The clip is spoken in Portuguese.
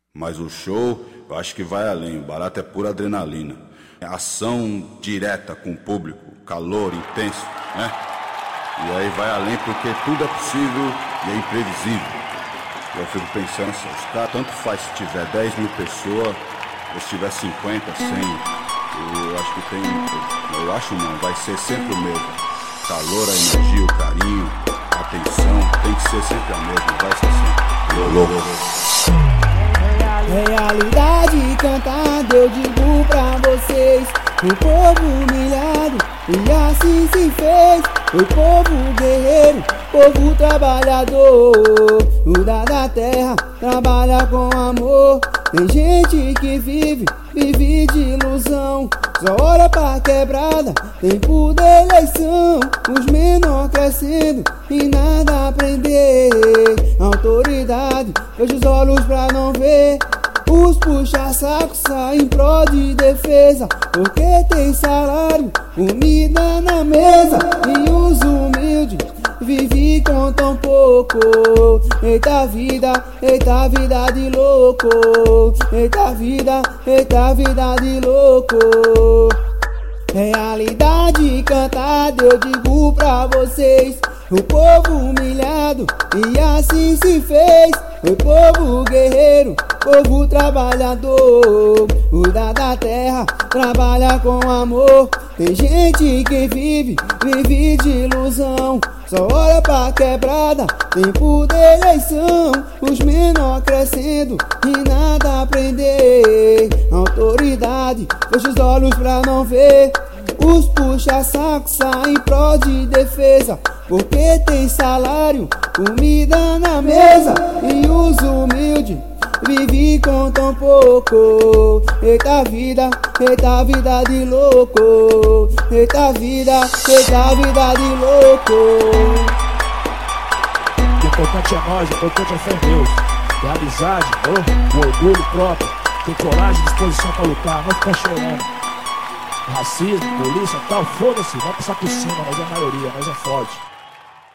Mas o show, eu acho que vai além. O barato é pura adrenalina. É ação direta com o público, calor intenso, né? E aí vai além porque tudo é possível e é imprevisível. Eu fico pensando assim, os caras, tanto faz se tiver 10 mil pessoas, ou se tiver 50, 100, eu acho que tem, eu acho não, vai ser sempre o mesmo. Calor, a energia, o carinho, a atenção, tem que ser sempre a mesma, vai ser sempre. Louco. Realidade cantada, eu digo pra vocês. O povo humilhado, e assim se fez. O povo guerreiro, povo trabalhador. O da terra, trabalha com amor. Tem gente que vive de ilusão. Só olha pra quebrada, tempo de eleição. Os menor crescendo e nada aprender. Autoridade, fecha os olhos pra não ver. Os puxa-sacos saem em prol de defesa, porque tem salário, comida na mesa. E os humildes vivem com tão pouco. Eita vida de louco. Eita vida de louco. Realidade cantada, eu digo pra vocês. O povo humilhado, e assim se fez. O povo guerreiro, povo trabalhador. O da terra, trabalha com amor. Tem gente que vive de ilusão. Só olha pra quebrada, tempo de eleição. Os menor crescendo e nada aprender. Autoridade, fecha os olhos pra não ver. Os puxa-sacos saem em prol de defesa, porque tem salário, comida na mesa. E os humildes vivem com tão pouco. Eita vida de louco. Eita vida de louco. O importante é nós, o importante é fé em Deus. Tem amizade, o orgulho próprio. Tem coragem e disposição pra lutar, não ficar chorando. Racismo, polícia, tal, foda-se, vai passar por cima, nós é a maioria, nós é forte.